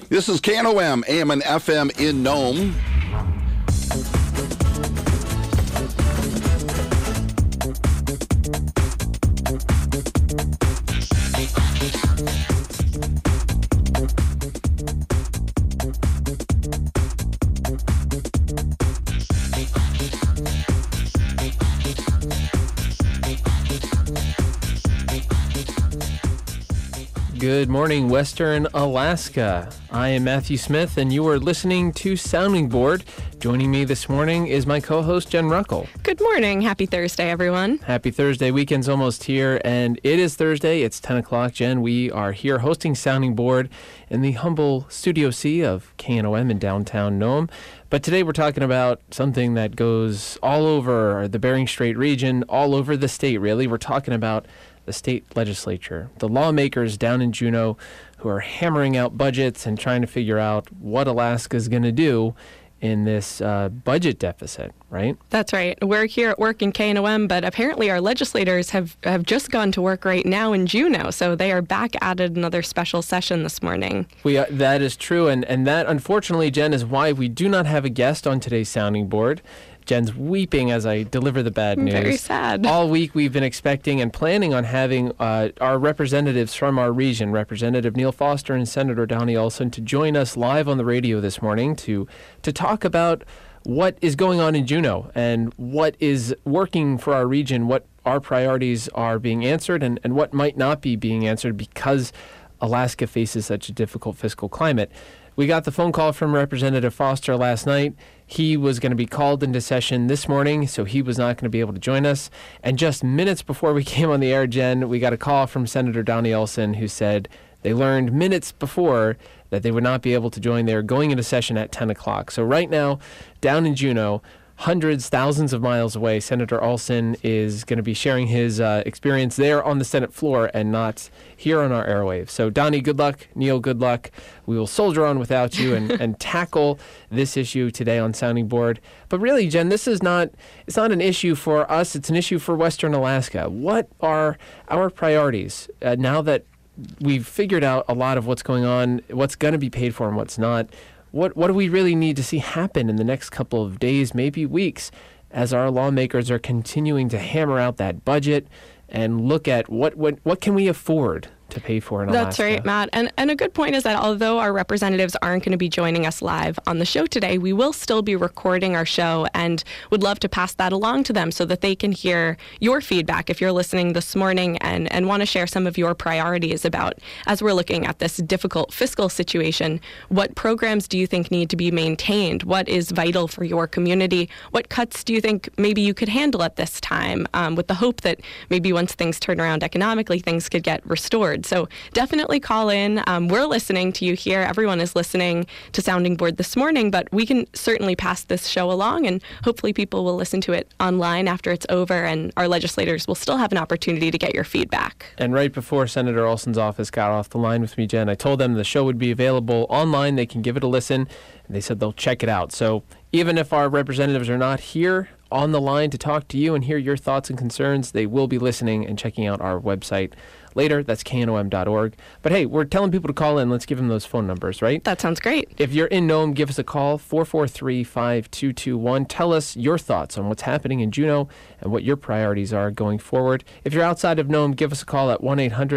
This is KNOM, AM and FM in Nome. Good morning, Western Alaska. I am Matthew Smith, and you are listening to Sounding Board. Joining me this morning is my co-host, Jen Ruckel. Good morning. Happy Thursday, everyone. Happy Thursday. Weekend's almost here, and it is Thursday. It's 10 o'clock, Jen. We are here hosting Sounding Board in the humble Studio C of KNOM in downtown Nome. But today we're talking about something that goes all over the Bering Strait region, all over the state, really. We're talking about the state legislature, the lawmakers down in Juneau who are hammering out budgets and trying to figure out what Alaska is going to do in this budget deficit, right? That's right. We're here at work in KNOM, but apparently our legislators have just gone to work right now in Juneau, so they are back at another special session this morning. That is true, and that, unfortunately, Jen, is why we do not have a guest on today's Sounding Board. Jen's weeping as I deliver the bad news. Very sad. All week we've been expecting and planning on having our representatives from our region, Representative Neil Foster and Senator Donnie Olson, to join us live on the radio this morning to talk about what is going on in Juneau and what is working for our region, what our priorities are being answered, and what might not be being answered because Alaska faces such a difficult fiscal climate. We got the phone call from Representative Foster last night. He was going to be called into session this morning, so he was not going to be able to join us. And just minutes before we came on the air, Jen, we got a call from Senator Donnie Olson, who said they learned minutes before that they would not be able to join. They were going into session at 10 o'clock. So right now, down in Juneau, hundreds, thousands of miles away, Senator Olson is going to be sharing his experience there on the Senate floor and not here on our airwaves. So, Donnie, good luck. Neil, good luck. We will soldier on without you and tackle this issue today on Sounding Board. But really, Jen, it's not an issue for us. It's an issue for Western Alaska. What are our priorities now that we've figured out a lot of what's going on, what's going to be paid for and what's not? What do we really need to see happen in the next couple of days, maybe weeks, as our lawmakers are continuing to hammer out that budget and look at what can we afford to pay for in Alaska? That's right, Matt. And a good point is that although our representatives aren't going to be joining us live on the show today, we will still be recording our show and would love to pass that along to them so that they can hear your feedback if you're listening this morning and want to share some of your priorities about, as we're looking at this difficult fiscal situation, what programs do you think need to be maintained? What is vital for your community? What cuts do you think maybe you could handle at this time with the hope that maybe once things turn around economically, things could get restored? So definitely call in. We're listening to you here. Everyone is listening to Sounding Board this morning, but we can certainly pass this show along, and hopefully people will listen to it online after it's over, and our legislators will still have an opportunity to get your feedback. And right before Senator Olson's office got off the line with me, Jen, I told them the show would be available online. They can give it a listen, and they said they'll check it out. So even if our representatives are not here on the line to talk to you and hear your thoughts and concerns, they will be listening and checking out our website later. That's knom.org. But hey, we're telling people to call in. Let's give them those phone numbers, right? That sounds great. If you're in Nome, give us a call, 443-5221. Tell us your thoughts on what's happening in Juneau and what your priorities are going forward. If you're outside of Nome, give us a call at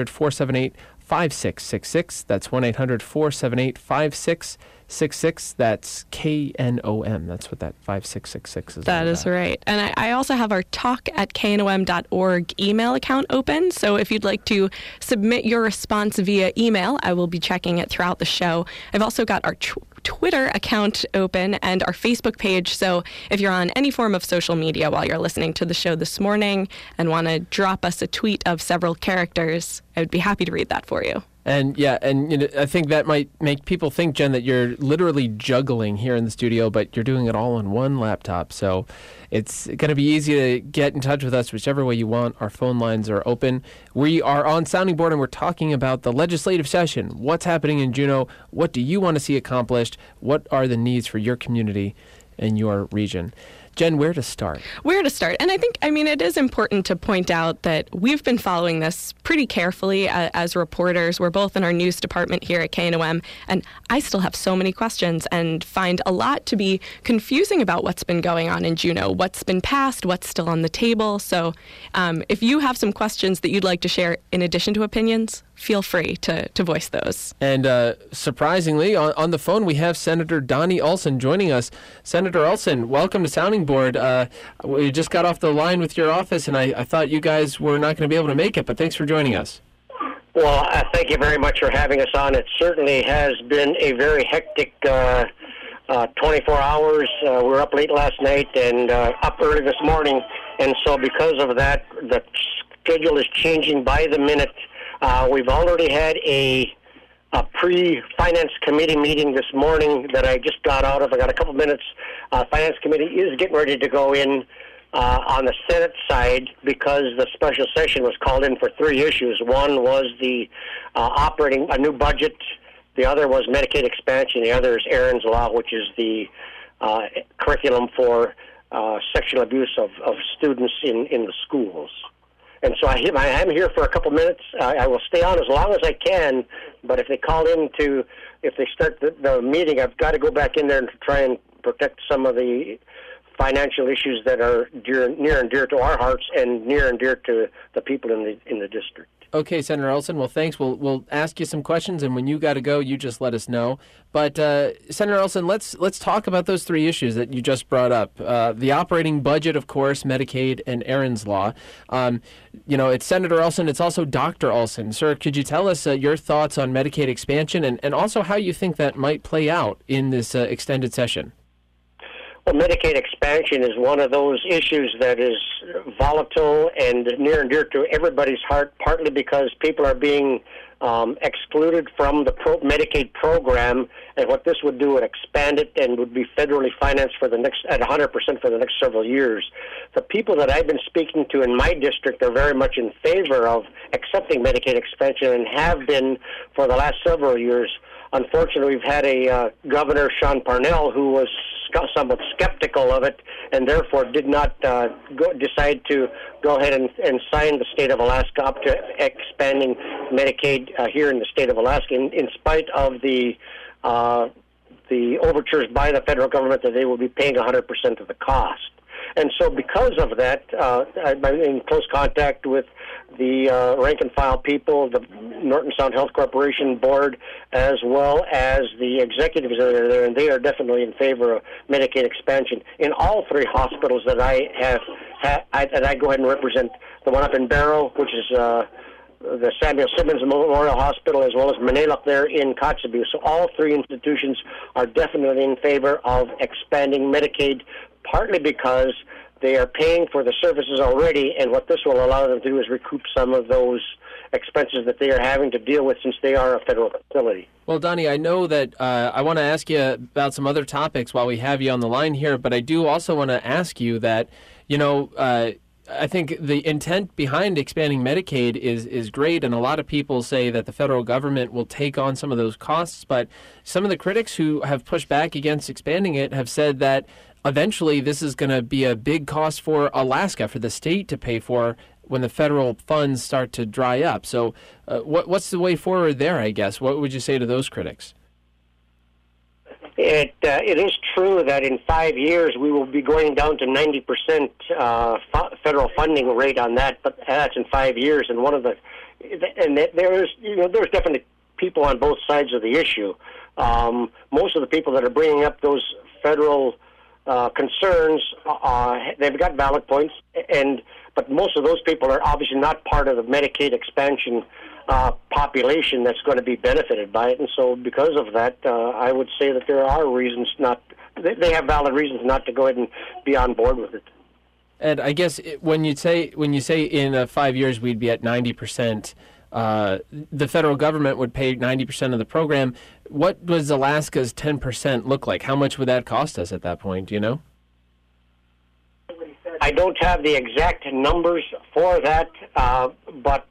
1-800-478-5666. That's 1-800-478-5666. That's KNOM. That's what that 5666 is. That is right. And I also have our talk@knom.org email account open. So if you'd like to submit your response via email, I will be checking it throughout the show. I've also got our Twitter account open and our Facebook page. So if you're on any form of social media while you're listening to the show this morning and want to drop us a tweet of several characters, I would be happy to read that for you. And I think that might make people think, Jen, that you're literally juggling here in the studio, but you're doing it all on one laptop. So it's going to be easy to get in touch with us whichever way you want. Our phone lines are open. We are on Sounding Board, and we're talking about the legislative session. What's happening in Juneau? What do you want to see accomplished? What are the needs for your community and your region? Jen, where to start? Where to start? And I mean, it is important to point out that we've been following this pretty carefully as reporters. We're both in our news department here at KNOM, and I still have so many questions and find a lot to be confusing about what's been going on in Juneau, what's been passed, what's still on the table. So if you have some questions that you'd like to share in addition to opinions, feel free to voice those. And surprisingly, on the phone, we have Senator Donnie Olson joining us. Senator Olson, welcome to Sounding Board. We just got off the line with your office, and I thought you guys were not going to be able to make it, but thanks for joining us. Well, thank you very much for having us on. It certainly has been a very hectic 24 hours. We were up late last night and up early this morning, and so because of that, the schedule is changing by the minute. We've already had a pre-finance committee meeting this morning that I just got out of. I got a couple minutes. Finance committee is getting ready to go in on the Senate side because the special session was called in for three issues. One was the operating a new budget. The other was Medicaid expansion. The other is Erin's Law, which is the curriculum for sexual abuse of students in the schools. And so I am here for a couple minutes. I will stay on as long as I can, but if they call in if they start the meeting, I've got to go back in there and try and protect some of the financial issues that are near and dear to our hearts and near and dear to the people in the district. Okay, Senator Olson. Well, thanks. We'll ask you some questions, and when you got to go, you just let us know. But Senator Olson, let's talk about those three issues that you just brought up. The operating budget, of course, Medicaid, and Erin's Law. It's Senator Olson. It's also Dr. Olson. Sir, could you tell us your thoughts on Medicaid expansion and also how you think that might play out in this extended session? Well, Medicaid expansion is one of those issues that is volatile and near and dear to everybody's heart, partly because people are being excluded from the Medicaid program, and what this would do would expand it and would be federally financed at 100% for the next several years. The people that I've been speaking to in my district are very much in favor of accepting Medicaid expansion and have been for the last several years. Unfortunately, we've had a Governor, Sean Parnell, who was somewhat skeptical of it and therefore did not decide to go ahead and sign the state of Alaska up to expanding Medicaid here in the state of Alaska in spite of the overtures by the federal government that they will be paying 100% of the cost. And so because of that, I'm in close contact with the rank and file people, the Norton Sound Health Corporation board, as well as the executives that are there, and they are definitely in favor of Medicaid expansion in all three hospitals that I go ahead and represent. The one up in Barrow, which is the Samuel Simmons Memorial Hospital, as well as Manaluk there in Kotzebue. So all three institutions are definitely in favor of expanding Medicaid, partly because they are paying for the services already, and what this will allow them to do is recoup some of those expenses that they are having to deal with since they are a federal facility. Well, Donnie, I know that I want to ask you about some other topics while we have you on the line here, but I do also want to ask you that, I think the intent behind expanding Medicaid is great, and a lot of people say that the federal government will take on some of those costs, but some of the critics who have pushed back against expanding it have said that eventually this is going to be a big cost for Alaska, for the state to pay for when the federal funds start to dry up. So what's the way forward there, I guess? What would you say to those critics? It is true that in 5 years we will be going down to 90% federal funding rate on that, but that's in 5 years. And there's definitely people on both sides of the issue. Most of the people that are bringing up those federal concerns, they've got valid points, but most of those people are obviously not part of the Medicaid expansion population that's going to be benefited by it, and so because of that, I would say that there are reasons they have valid reasons not to go ahead and be on board with it. And I guess when you say in 5 years we'd be at 90%, the federal government would pay 90% of the program. What does Alaska's 10% look like? How much would that cost us at that point? Do you know? I don't have the exact numbers for that, but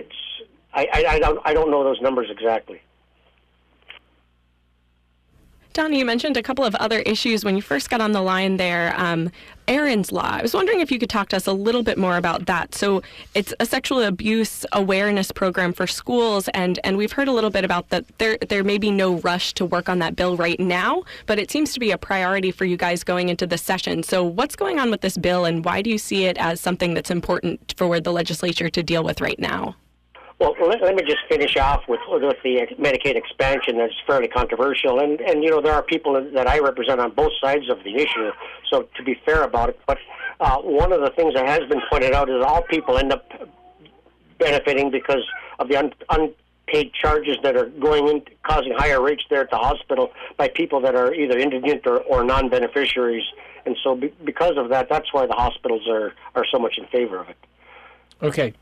I don't know those numbers exactly. Donnie, you mentioned a couple of other issues when you first got on the line there. Erin's Law. I was wondering if you could talk to us a little bit more about that. So it's a sexual abuse awareness program for schools, and we've heard a little bit about that. There may be no rush to work on that bill right now, but it seems to be a priority for you guys going into the session. So what's going on with this bill, and why do you see it as something that's important for the legislature to deal with right now? Well, let me just finish off with the Medicaid expansion that's fairly controversial. And there are people that I represent on both sides of the issue, so to be fair about it. But one of the things that has been pointed out is all people end up benefiting because of the unpaid charges that are going in, causing higher rates there at the hospital by people that are either indigent or non-beneficiaries. And so because of that, that's why the hospitals are so much in favor of it. Okay,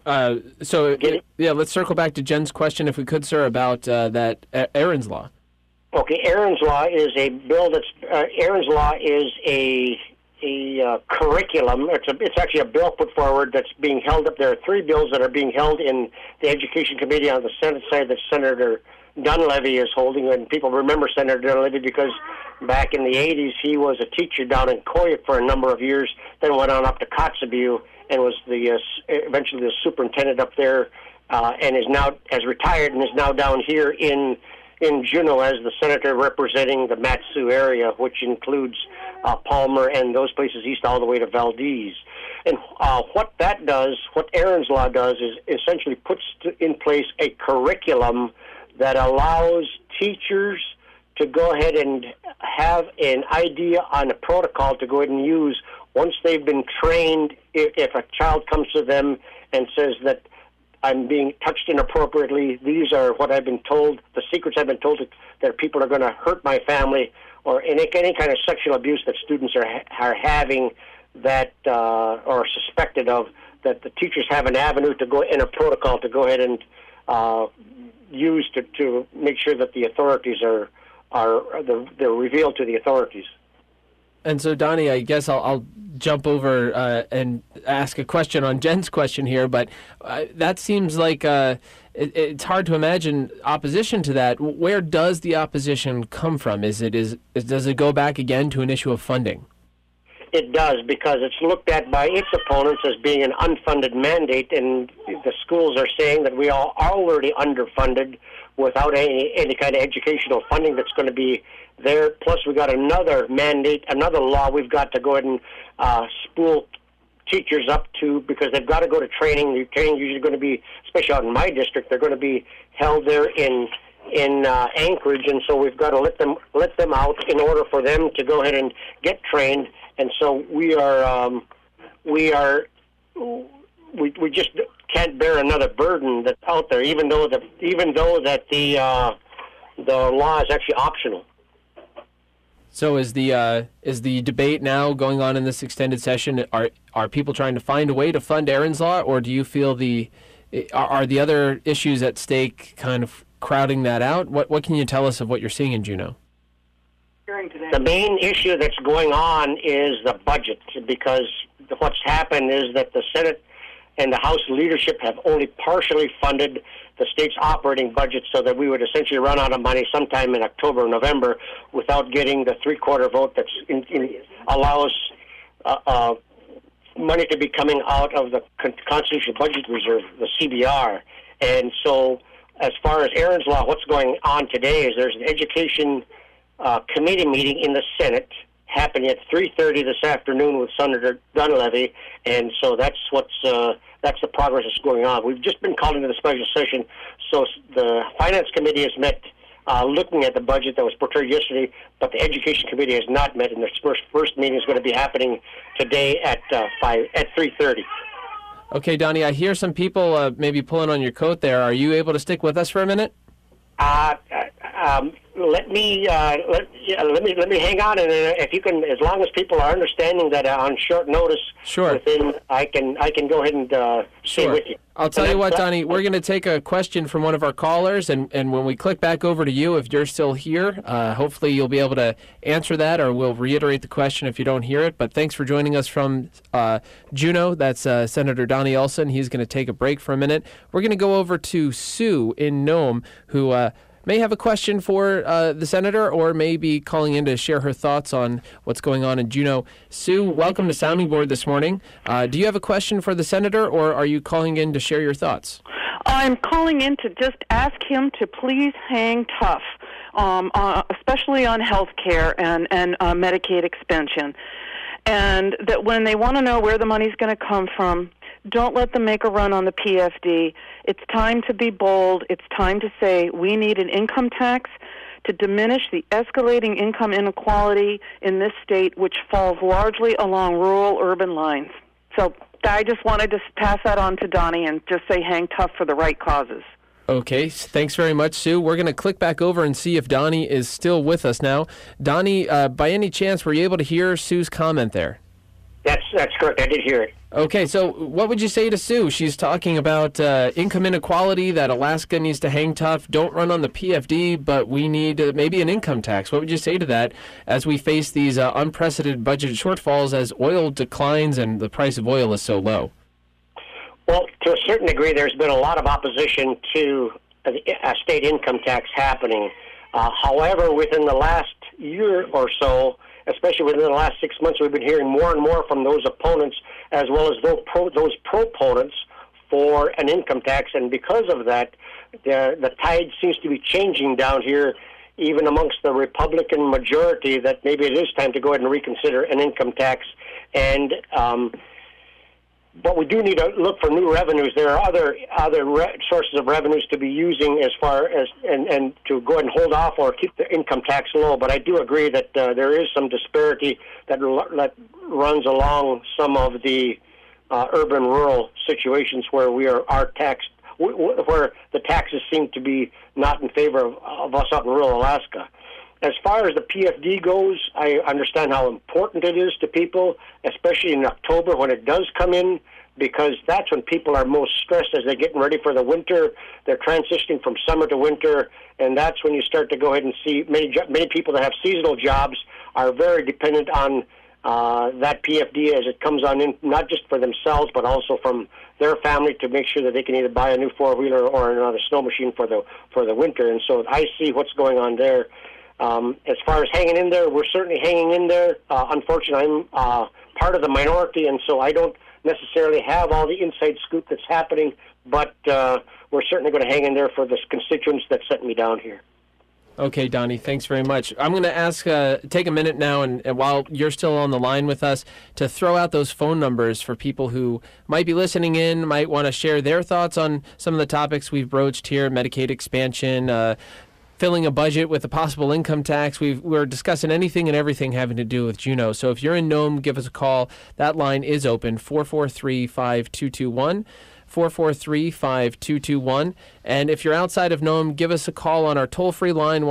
let's circle back to Jen's question, if we could, sir, about that Erin's Law. Okay, Erin's Law is a bill Erin's Law is a curriculum. It's actually a bill put forward that's being held up. There are 3 bills that are being held in the Education Committee on the Senate side that Senator Dunleavy is holding, and people remember Senator Dunleavy because back in the 80s he was a teacher down in Koyuk for a number of years, then went on up to Kotzebue and was eventually the superintendent up there, and has retired and is now down here in Juneau as the senator representing the Mat-Su area, which includes Palmer and those places east all the way to Valdez. And what Erin's Law does is essentially puts in place a curriculum that allows teachers to go ahead and have an idea on a protocol to go ahead and use once they've been trained. If a child comes to them and says that I'm being touched inappropriately, these are what I've been told, the secrets I've been told, that people are going to hurt my family, or any kind of sexual abuse that students are having that or suspected of, that the teachers have an avenue to go in a protocol to go ahead and use to make sure that the authorities they're revealed to the authorities. And so, Donnie, I guess I'll jump over and ask a question on Jen's question here, but that seems like it's hard to imagine opposition to that. Where does the opposition come from? Does it go back again to an issue of funding? It does, because it's looked at by its opponents as being an unfunded mandate, and the schools are saying that we are already underfunded without any kind of educational funding that's going to be there. Plus, we got another mandate, another law we've got to go ahead and spool teachers up to, because they've got to go to training. The training usually going to be, especially out in my district, they're going to be held there in Anchorage, and so we've got to let them out in order for them to go ahead and get trained. And so we just can't bear another burden that's out there, even though that the law is actually optional. So is the debate now going on in this extended session? Are people trying to find a way to fund Erin's Law, or do you feel are the other issues at stake kind of crowding that out? What can you tell us of what you're seeing in Juneau? The main issue that's going on is the budget, because what's happened is that the Senate and the House leadership have only partially funded the state's operating budget, so that we would essentially run out of money sometime in October or November without getting the three-quarter vote that allows money to be coming out of the Constitutional Budget Reserve, the CBR. And so as far as Erin's Law, what's going on today is there's an education committee meeting in the Senate happening at 3:30 this afternoon with Senator Dunleavy, and so that's the progress that's going on. We've just been called into the special session, so the Finance Committee has met looking at the budget that was portrayed yesterday, but the Education Committee has not met, and their first meeting is going to be happening today at 3:30. Okay, Donnie, I hear some people maybe pulling on your coat there. Are you able to stick with us for a minute? Let me hang on, and if you can, as long as people are understanding that on short notice, sure, I can go ahead and stay with you. I'll tell you what, Donnie, we're going to take a question from one of our callers, and when we click back over to you, if you're still here, hopefully you'll be able to answer that, or we'll reiterate the question if you don't hear it. But thanks for joining us from Juneau. That's Senator Donnie Olson. He's going to take a break for a minute. We're going to go over to Sue in Nome, who may have a question for the senator or may be calling in to share her thoughts on what's going on in Juneau. Sue, welcome to Sounding Board this morning. Do you have a question for the senator, or are you calling in to share your thoughts? I'm calling in to just ask him to please hang tough, especially on health care and Medicaid expansion. And that when they want to know where the money's going to come from, don't let them make a run on the PFD. It's time to be bold. It's time to say we need an income tax to diminish the escalating income inequality in this state, which falls largely along rural-urban lines. So I just wanted to pass that on to Donnie and just say hang tough for the right causes. Okay, thanks very much, Sue. We're going to click back over and see if Donnie is still with us now. Donnie, by any chance, were you able to hear Sue's comment there? That's correct. I did hear it. Okay, so what would you say to Sue? She's talking about income inequality, that Alaska needs to hang tough, don't run on the PFD, but we need maybe an income tax. What would you say to that as we face these unprecedented budget shortfalls as oil declines and the price of oil is so low? Well, to a certain degree, there's been a lot of opposition to a state income tax happening. However, within the last year or so, especially within the last 6 months, we've been hearing more and more from those opponents as well as those proponents for an income tax. And because of that, the tide seems to be changing down here, even amongst the Republican majority, that maybe it is time to go ahead and reconsider an income tax. And but we do need to look for new revenues. There are other sources of revenues to be using as far as and to go ahead and hold off or keep the income tax low. But I do agree that there is some disparity that runs along some of the urban-rural situations where we are taxed, where the taxes seem to be not in favor of us up in rural Alaska. As far as the PFD goes, I understand how important it is to people, especially in October when it does come in, because that's when people are most stressed as they're getting ready for the winter. They're transitioning from summer to winter, and that's when you start to go ahead and see many people that have seasonal jobs are very dependent on that PFD as it comes on in, not just for themselves, but also from their family to make sure that they can either buy a new four-wheeler or another snow machine for the winter. And so I see what's going on there. As far as hanging in there, we're certainly hanging in there. Unfortunately, I'm part of the minority, and so I don't necessarily have all the inside scoop that's happening, but we're certainly going to hang in there for the constituents that sent me down here. Okay, Donnie, thanks very much. I'm going to ask, take a minute now, and while you're still on the line with us, to throw out those phone numbers for people who might be listening in, might want to share their thoughts on some of the topics we've broached here, Medicaid expansion, filling a budget with a possible income tax. We're discussing anything and everything having to do with Juneau. So if you're in Nome, give us a call. That line is open, 443-5221. 443-5221. And if you're outside of Nome, give us a call on our toll-free line,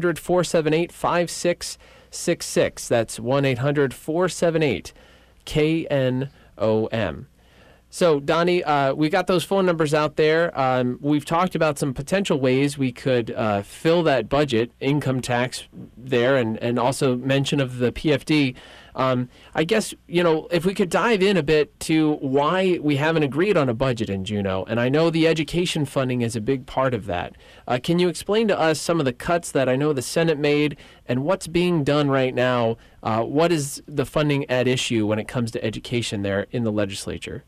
1-800-478-5666. That's 1-800-478-KNOM. So, Donnie, we got those phone numbers out there. We've talked about some potential ways we could fill that budget, income tax there, and also mention of the PFD. I guess, if we could dive in a bit to why we haven't agreed on a budget in Juneau, and I know the education funding is a big part of that. Can you explain to us some of the cuts that I know the Senate made and what's being done right now? What is the funding at issue when it comes to education there in the legislature?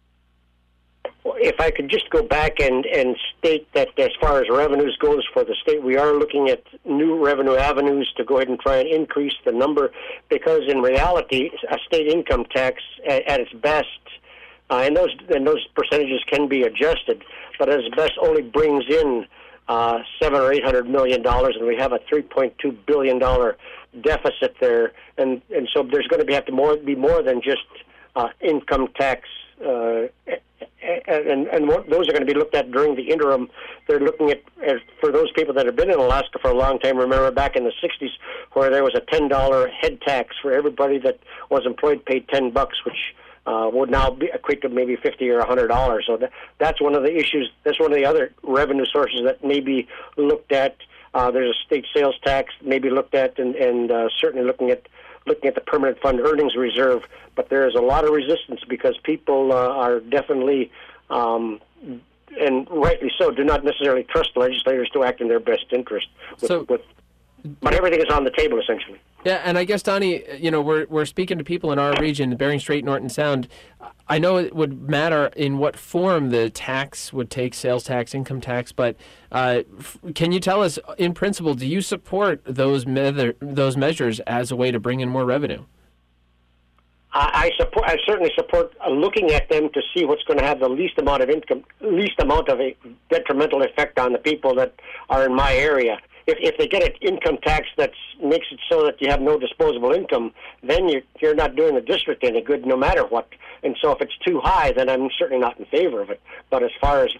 If I could just go back and state that as far as revenues goes for the state, we are looking at new revenue avenues to go ahead and try and increase the number, because in reality, a state income tax at its best, and those percentages can be adjusted, but at its best only brings in $700 or $800 million, and we have a $3.2 billion deficit there, and so there's going to have to be more than just income tax. And those are going to be looked at during the interim. They're looking at for those people that have been in Alaska for a long time. Remember back in the 60s where there was a $10 head tax for everybody that was employed, paid $10, which would now equate to maybe $50 or $100. So that's one of the issues. That's one of the other revenue sources that may be looked at. There's a state sales tax maybe looked at, and certainly looking at the permanent fund earnings reserve, but there is a lot of resistance because people are definitely and rightly so, do not necessarily trust legislators to act in their best interest. But everything is on the table, essentially. Yeah, and I guess, Donnie, we're speaking to people in our region, Bering Strait, Norton Sound. I know it would matter in what form the tax would take, sales tax, income tax, but can you tell us, in principle, do you support those measures as a way to bring in more revenue? I certainly support looking at them to see what's going to have the least amount of a detrimental effect on the people that are in my area. If they get an income tax that makes it so that you have no disposable income, then you're not doing the district any good, no matter what. And so if it's too high, then I'm certainly not in favor of it. But as far as